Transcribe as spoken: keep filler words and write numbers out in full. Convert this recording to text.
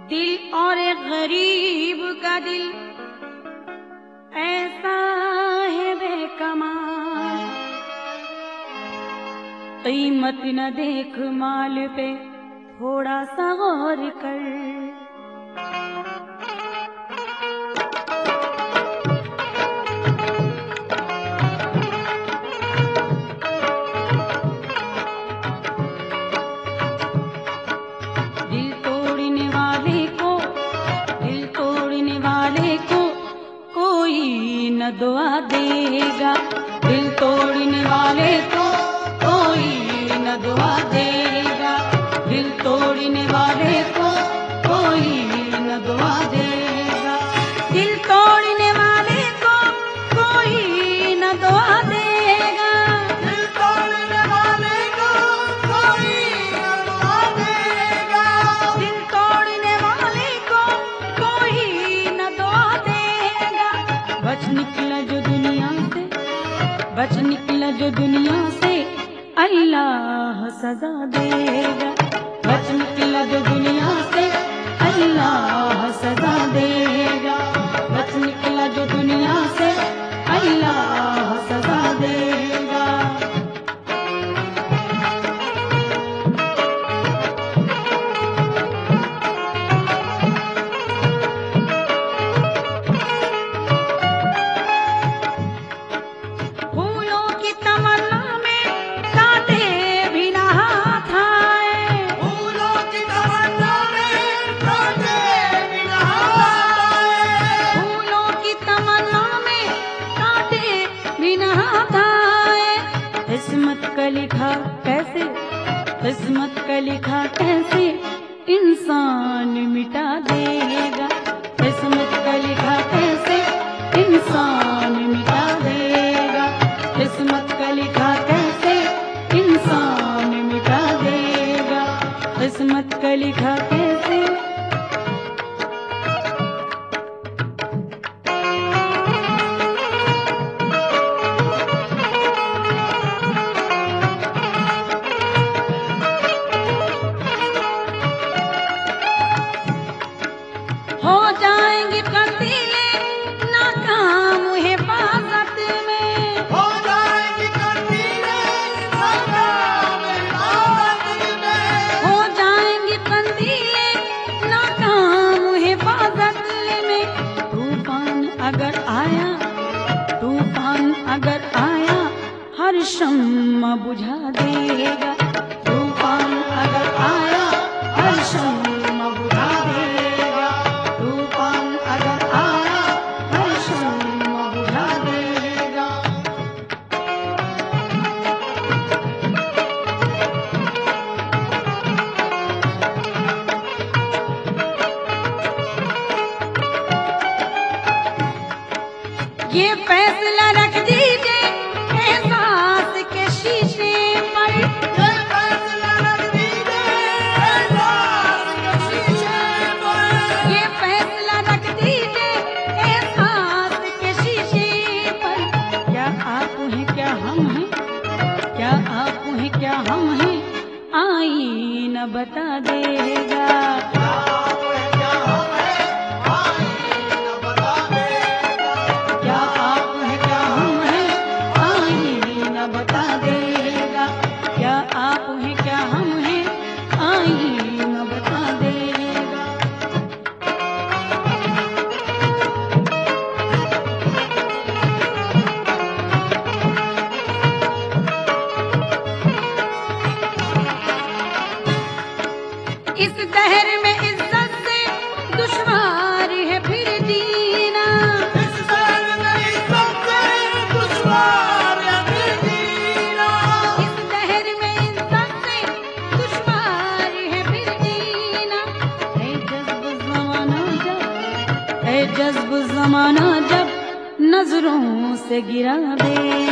दिल और एक गरीब का दिल ऐसा है बेकमाल, कीमत न देख माल पे थोड़ा सा गौर कर। दिल तोड़ने वाले को दिल तोड़ने वाले को कोई न दुआ देगा, दिल तोड़ने वाले को कोई न दुआ देगा, दिल तोड़ने वाले को कोई न दुआ देगा, दिल तोड़ने वाले को कोई न दुआ देगा, दिल तोड़ने वाले को कोई न दुआ देगा, दिल तोड़ने वाले को कोई न दुआ देगा। बच निकला जो दुनिया से बच निकला जो दुनिया से अल्लाह सजा देगा, बच निकला जो दुनिया से अल्लाह सजा देगा, बच निकला जो दुनिया से अल्लाह सजा देगा। फूलों की तमन्ना में कांटे भी ना हाथ आए, फूलों की तमन्ना में कांटे भी न आए, फूलों की तमन्ना में कांटे भी ना हाथ आए। किस्मत का लिखा कैसे किस्मत का लिखा कैसे इंसान मिटा देगा, किस्मत का लिखा कैसे इंसान मिटा देगा, किस्मत का लिखा कैसे इंसान मिटा देगा, किस्मत का लिखा कैसे। हो जाएंगी कंदीले नाकाम हिफाजत में, हो जाएगी कंदीलें नाकाम हिफाजत में, हो जाएंगी कंदीले नाकाम हिफाजत में। तूफान अगर आया तूफान अगर आया हर शम्मा बुझा देगा, तूफान अगर आया हर शम्मा बुझा देगा, तूफान अगर आया हर शम्मा बुझा देगा। ये फैसला रख दीजिए एहसास के शीशे पर, ये फैसला रख दीजिए एहसास के शीशे पर, ये फैसला रख दीजिए एहसास के शीशे पर। क्या आप हैं क्या हम हैं, क्या आप हैं क्या हम हैं, आईना बता देगा, क्या आप हैं क्या हम हैं, आईना बता देगा, क्या आप हैं क्या हम हैं, आईना बता देगा, क्या आप हैं क्या हम हैं, आईना बता देगा। इस दहर में इज्जत से दुश्वार है फिर जीना, इस शहर में इज्जत से दुश्वार है फिर जीना, इस दहर में इज्जत से दुश्वार है फिर जीना। है जज्ब ज़माना जब है जज्ब ज़माना जब नजरों से गिरा दे